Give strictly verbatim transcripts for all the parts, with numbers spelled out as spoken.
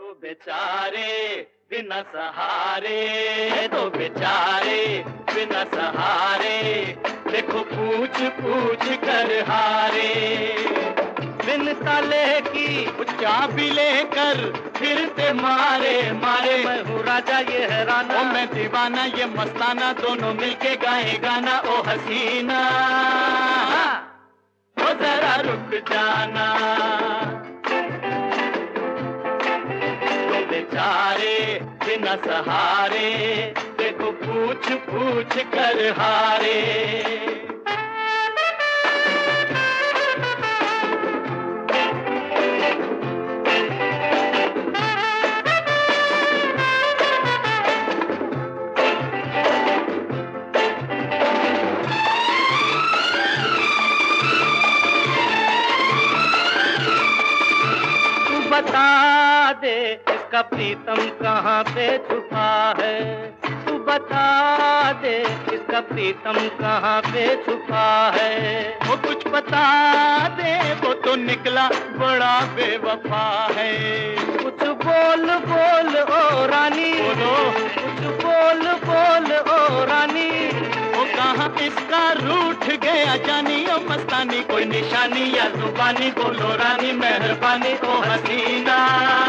दो बेचारे बिना सहारे, दो बेचारे बिना सहारे, देखो पूछ पूछ कर हारे। बिन ताले की चाबी लेकर फिरते मारे मारे, मैं हूँ राजा ये है राना, ओ मैं दीवाना ये मस्ताना, दोनों मिलके गाए गाना। ओ हसीना ओ जरा रुक जाना, दो बेचारे बिना सहारे, देखो पूछ पूछ कर हारे। बता दे इसका प्रीतम कहाँ पे छुपा है, तू बता दे इसका प्रीतम कहाँ पे छुपा है। वो कुछ बता दे वो तो निकला बड़ा बेवफा है। कुछ बोल बोल ओ रानी, बोलो कुछ बोल बोल ओ रानी, वो कहाँ इसका रूठ गया जानी। ओ मस्तानी कोई निशानी या जुबानी, बोलो रानी मेहरबानी। ओ हसीना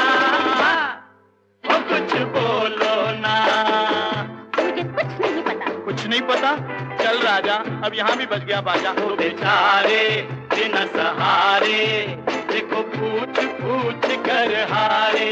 ओ कुछ बोलो ना, मुझे कुछ नहीं पता। कुछ नहीं पता? चल राजा अब यहाँ भी बज गया बाजा। ओ बेचारे बिना सहारे, देखो पूछ पूछ कर हारे।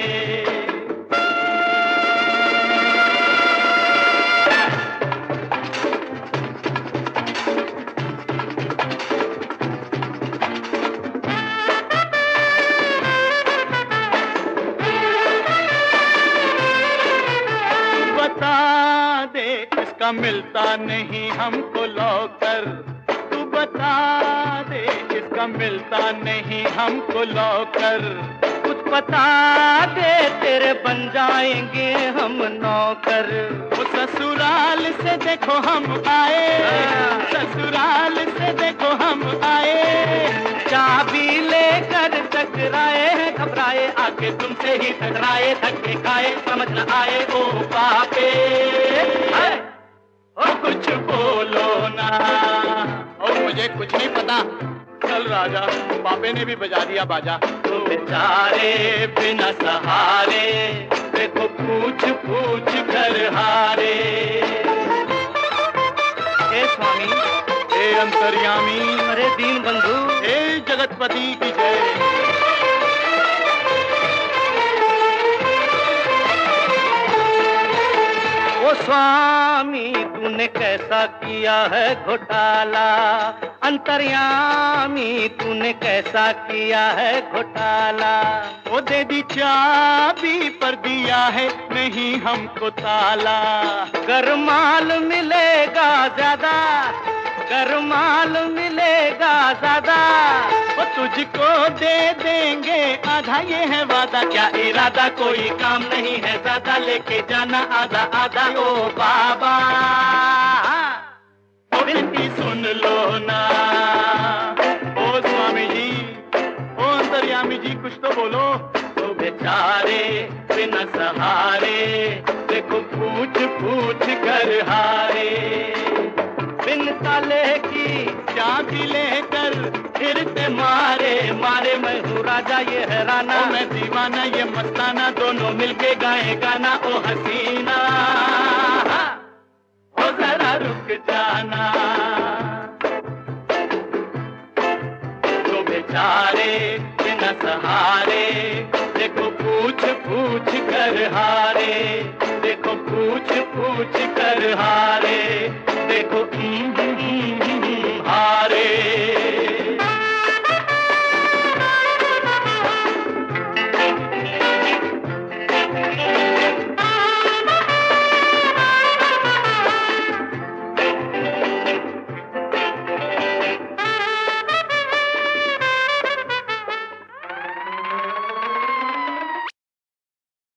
बता दे इसका मिलता नहीं हमको लौकर, तू बता दे इसका मिलता नहीं हमको लौकर। कुछ बता दे तेरे बन जाएंगे हम नौकर। वो ससुराल से देखो हम आए, ससुराल से देखो हम आए, चाबी लेकर टकराए हैं घबराए, आके तुमसे ही टकराए, धक्के खाए समझ न आए। ओ पापे ओ कुछ बोलो ना, और मुझे कुछ नहीं पता। चल राजा पापे ने भी बजा दिया बाजा। तो बेचारे बिना सहारे, देखो पूछ पूछ कर हारे। हे स्वामी, हे अंतर्यामी, अरे दीन बंधु, हे जगतपति की जय। ओ स्वामी तूने कैसा किया है घोटाला, अंतर्यामी तूने कैसा किया है घोटाला। वो दे दी चाबी पर दिया है नहीं हमको ताला। गर माल मिलेगा ज्यादा, गर माल मिलेगा ज्यादा, वो तुझको दे देंगे आधा ये है वादा। क्या इरादा कोई काम नहीं है ज्यादा, लेके जाना आधा आधा। ओ बाबा ओ विनती सुन लो ना, ओ स्वामी जी, ओ अंतर्यामी जी कुछ तो बोलो। तो बेचारे बिना सहारे, देखो पूछ पूछ कर हारे। बिन ताले की चाबी लेकर फिरते मारे मारे, मैं हूँ राजा ये है राना, ओ मैं दीवाना ये मस्ताना, दोनों मिलके गाए गाना। ओ हसीना ओ जरा रुक जाना, तो बेचारे बिना सहारे, देखो पूछ पूछ कर हारे, देखो पूछ पूछ कर हारे, देखो